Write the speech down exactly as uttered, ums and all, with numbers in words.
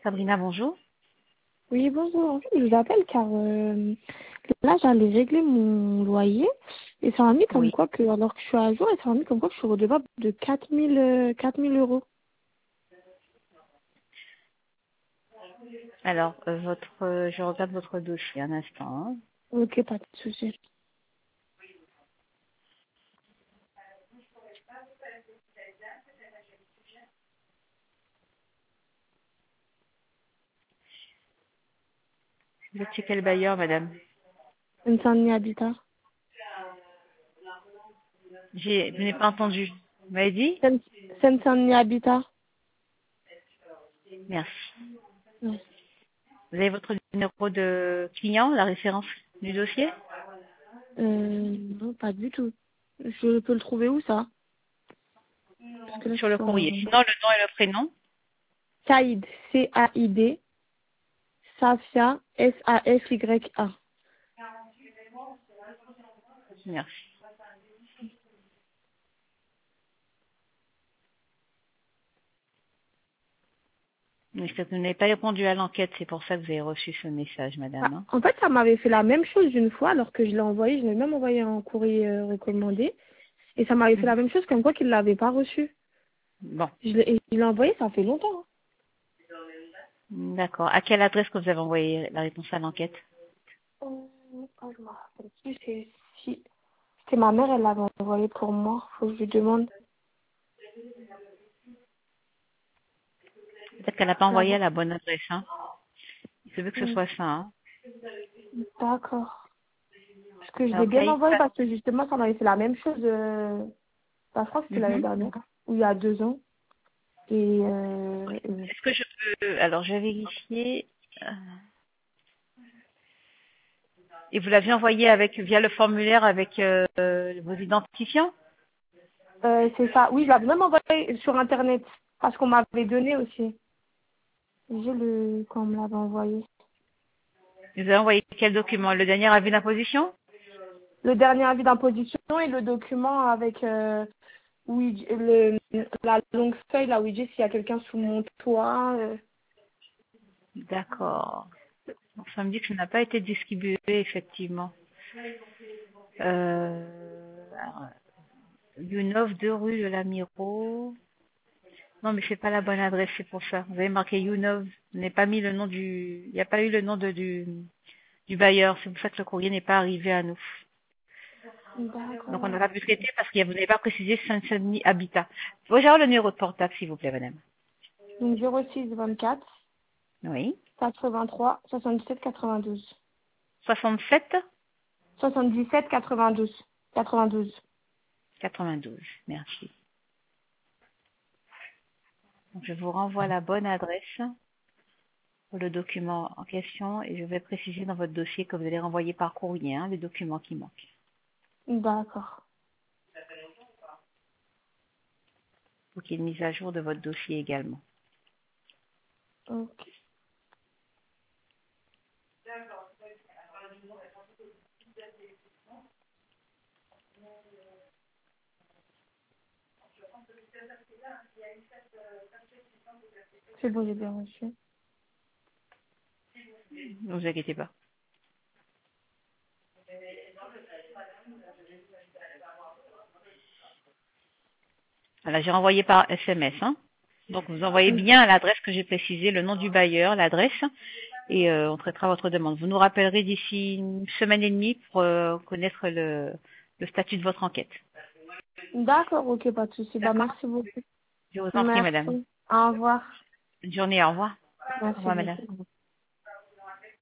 Sabrina, bonjour. Oui, bonjour. En fait, je vous appelle car euh, là, j'allais régler mon loyer et ça m'a mis comme Oui. quoi que, alors que je suis à jour, et ça m'a mis comme quoi que je suis redevable de quatre mille euh, quatre mille euros. Alors, euh, votre, euh, je regarde votre dossier un instant, hein. Ok, pas de souci. Vous êtes chez quel bailleur, madame? Insomnie Habitat. J'ai, je n'ai pas entendu. Vous m'avez dit? Insomnie Habitat. Merci. Ouais. Vous avez votre numéro de client, la référence du dossier? Euh, non, pas du tout. Je peux le trouver où ça? Parce que là, je Sur suis le sur un... courrier. Sinon, le nom et le prénom? Saïd, C A I D, Safia, S A F Y A. Merci. Mais c'est que vous n'avez pas répondu à l'enquête, c'est pour ça que vous avez reçu ce message, Ah, madame, hein. en fait, ça m'avait fait la même chose d'une fois alors que je l'ai envoyé. Je l'ai même envoyé en courrier euh, recommandé. Et ça m'avait fait la Mhm. même chose comme quoi qu'il ne l'avait pas reçu. Bon, Je l'ai et je l'ai envoyé, ça fait longtemps. Hein. d'accord. À quelle adresse que vous avez envoyé la réponse à l'enquête? Euh, ah, je me rappelle plus. C'est si... C'était ma mère, elle l'avait envoyé pour moi. Faut que je lui demande. Peut-être qu'elle n'a pas envoyé à Là-bas. la bonne adresse, hein. Il se veut que ce Hmm, soit ça, hein. d'accord. Parce que je l'ai Alors, bien Saïd, envoyé parce que justement, ça m'avait fait la même chose. Euh... Bah, je crois que c'était l'année mhm. dernière. Ou il y a deux ans. Et euh... euh, Est-ce que je peux... Alors, je vais vérifier. euh, Et vous l'aviez envoyé avec via le formulaire avec euh, euh, vos identifiants? euh, c'est ça. Oui, je l'avais même envoyé sur Internet. Parce qu'on m'avait donné aussi. J'ai le... Quand on me l'avait envoyé. Vous avez envoyé quel document? Le dernier avis d'imposition? Le dernier avis d'imposition et le document avec euh, où il- le, la longue feuille là où il dit s'il y a quelqu'un sous mon toit. euh. D'accord. Donc, ça me dit que ça n'a pas été distribué, effectivement. Euh, alors, Younov, deux rue de la Miro. Non, mais c'est pas la bonne adresse, c'est pour ça. Vous avez marqué Younov. Vous n'avez pas mis le nom du... Il n'y a pas eu le nom de, du, du bailleur. C'est pour ça que le courrier n'est pas arrivé à nous. Donc, on n'a D'accord. pas pu traiter parce que vous n'avez pas précisé Saint-Denis Habitat. Pouvez-je avoir le numéro de portable, s'il vous plaît, madame? Donc zéro six vingt-quatre Oui. quatre-vingt-trois soixante-dix-sept quatre-vingt-douze. soixante-sept soixante-dix-sept quatre-vingt-douze. quatre-vingt-douze. quatre-vingt-douze. Merci. Donc, je vous renvoie la bonne adresse pour le document en question et je vais préciser dans votre dossier que vous allez renvoyer par courrier, hein, les documents qui manquent. D'accord. Pour qu'il y ait une mise à jour de votre dossier également. Ok. C'est bon, j'ai bien reçu. Ne vous inquiétez pas. Voilà, j'ai renvoyé par S M S, hein. Donc, vous envoyez Mm. bien à l'adresse que j'ai précisée, le nom du bailleur, l'adresse, et euh, on traitera votre demande. Vous nous rappellerez d'ici une semaine et demie pour euh, connaître le, le statut de votre enquête. D'accord, ok, pas de souci. Bah D'accord? merci beaucoup. Je vous en prie, madame. Merci. Au revoir. Bonne journée, au revoir. Au Merci revoir, madame. beaucoup.